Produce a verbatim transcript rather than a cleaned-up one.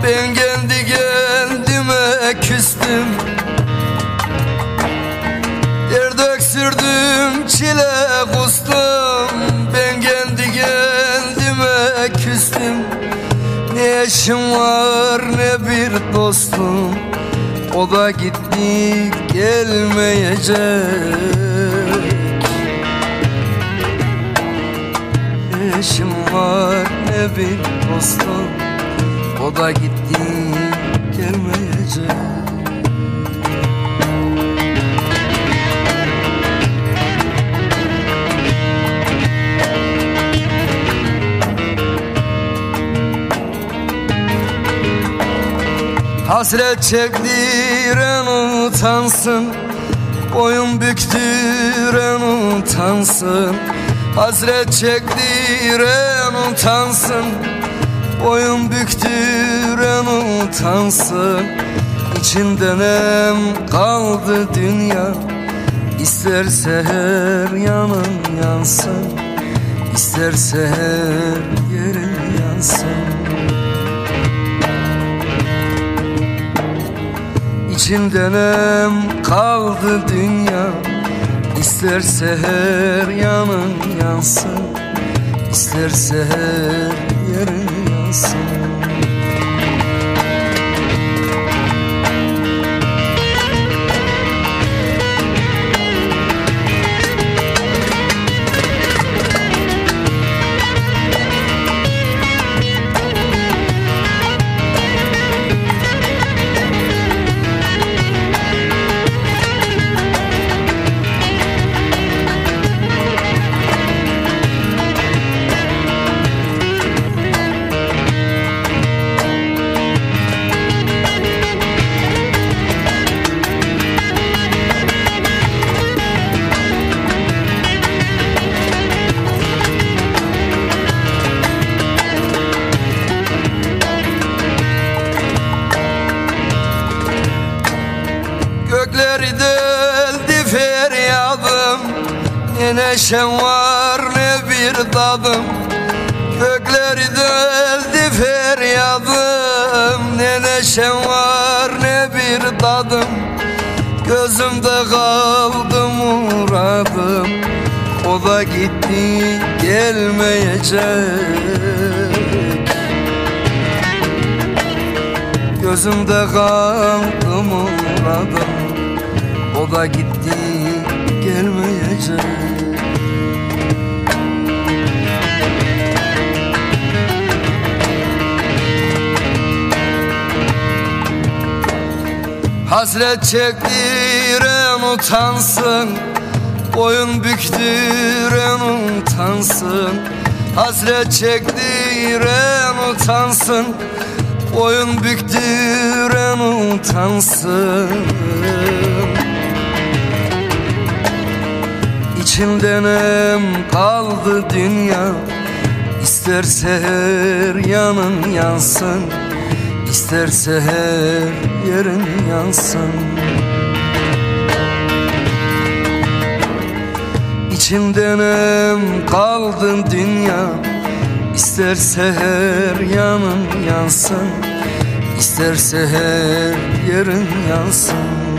Ben kendi kendime küstüm, dert öksürdüm, çile kustum. Ben kendi kendime küstüm. Ne eşim var ne bir dostum, o da gitti gelmeyecek. Ne eşim var ne bir dostum, o da gitti gelmeyecek. Hasret çektiren utansın, boyun büktüren utansın. Hasret çektiren utansın, boyun büktüren utansın. İçinden em kaldı dünya, İsterse her yanın yansın, İsterse her yerin yansın. İçinden em kaldı dünya, İsterse her yanın yansın, İsterse her yerin yansın. Gökleri deldi feryadım, ne neşem var ne bir tadım. Gökleri deldi feryadım, ne neşem var ne bir tadım. Gözümde kaldı muradım, o da gitti gelmeyecek. Gözümde kaldı muradım, o da gitti gelmeyecek. Hasret çektiren utansın, boyun büktüren utansın. Hasret çektiren utansın, boyun büktüren utansın. İçinden em kaldı dünya, İsterse her yanın yansın, İsterse her yerin yansın. İçinden em kaldı dünya, İsterse her yanın yansın, İsterse her yerin yansın.